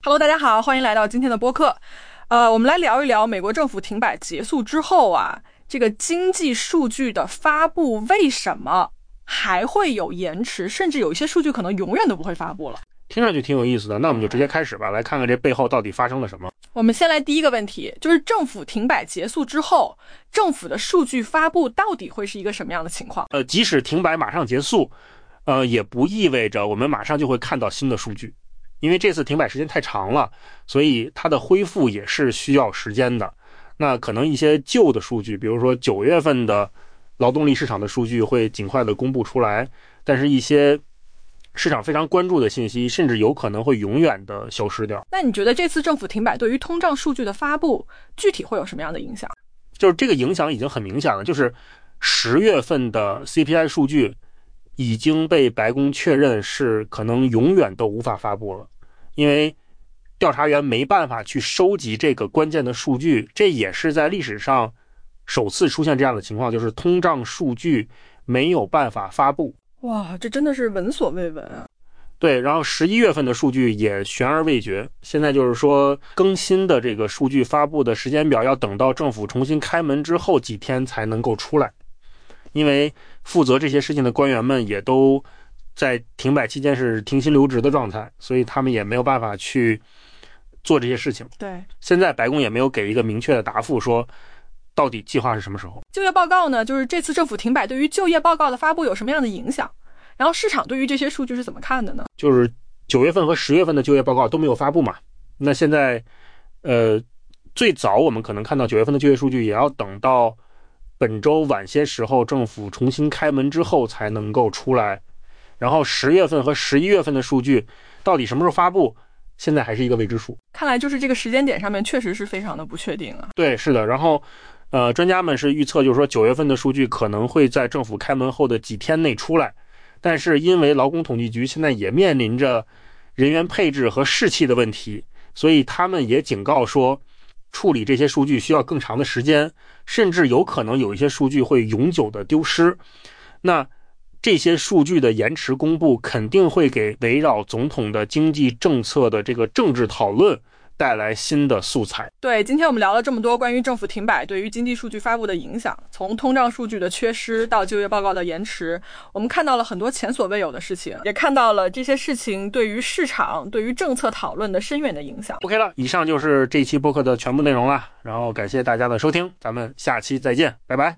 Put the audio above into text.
Hello， 大家好，欢迎来到今天的播客。我们来聊一聊美国政府停摆结束之后啊，这个经济数据的发布为什么还会有延迟，甚至有一些数据可能永远都不会发布了。 听上去挺有意思的，那我们就直接开始吧，来看看这背后到底发生了什么。 我们先来第一个问题，就是政府停摆结束之后，政府的数据发布到底会是一个什么样的情况？ 即使停摆马上结束，也不意味着我们马上就会看到新的数据。因为这次停摆时间太长了，所以它的恢复也是需要时间的。那可能一些旧的数据，比如说9月份的劳动力市场的数据会尽快的公布出来，但是一些市场非常关注的信息，甚至有可能会永远的消失掉。 那你觉得这次政府停摆对于通胀数据的发布，具体会有什么样的影响？ 就是这个影响已经很明显了，就是10月份的 CPI 数据已经被白宫确认是可能永远都无法发布了，因为调查员没办法去收集这个关键的数据，这也是在历史上首次出现这样的情况，就是通胀数据没有办法发布。 哇，这真的是闻所未闻啊！ 对，然后11月份的数据也悬而未决，现在就是说更新的这个数据发布的时间表要等到政府重新开门之后几天才能够出来，因为负责这些事情的官员们也都在停摆期间是停薪留职的状态，所以他们也没有办法去做这些事情。 对， 现在白宫也没有给一个明确的答复，说到底计划是什么时候。 就业报告呢，就是这次政府停摆对于就业报告的发布有什么样的影响？然后市场对于这些数据是怎么看的呢？ 就是9月份和10月份的就业报告都没有发布嘛，那现在最早我们可能看到9月份的就业数据也要等到本周晚些时候政府重新开门之后才能够出来，然后10月份和11月份的数据到底什么时候发布，现在还是一个未知数。 看来就是这个时间点上面确实是非常的不确定啊。 对，是的。然后专家们是预测，就是说9月份的数据可能会在政府开门后的几天内出来，但是因为劳工统计局现在也面临着人员配置和士气的问题，所以他们也警告说处理这些数据需要更长的时间，甚至有可能有一些数据会永久的丢失。那这些数据的延迟公布肯定会给围绕总统的经济政策的这个政治讨论带来新的素材。 对，今天我们聊了这么多关于政府停摆对于经济数据发布的影响，从通胀数据的缺失到就业报告的延迟，我们看到了很多前所未有的事情，也看到了这些事情对于市场对于政策讨论的深远的影响。 OK 了，以上就是这期播客的全部内容了，然后感谢大家的收听，咱们下期再见，拜拜。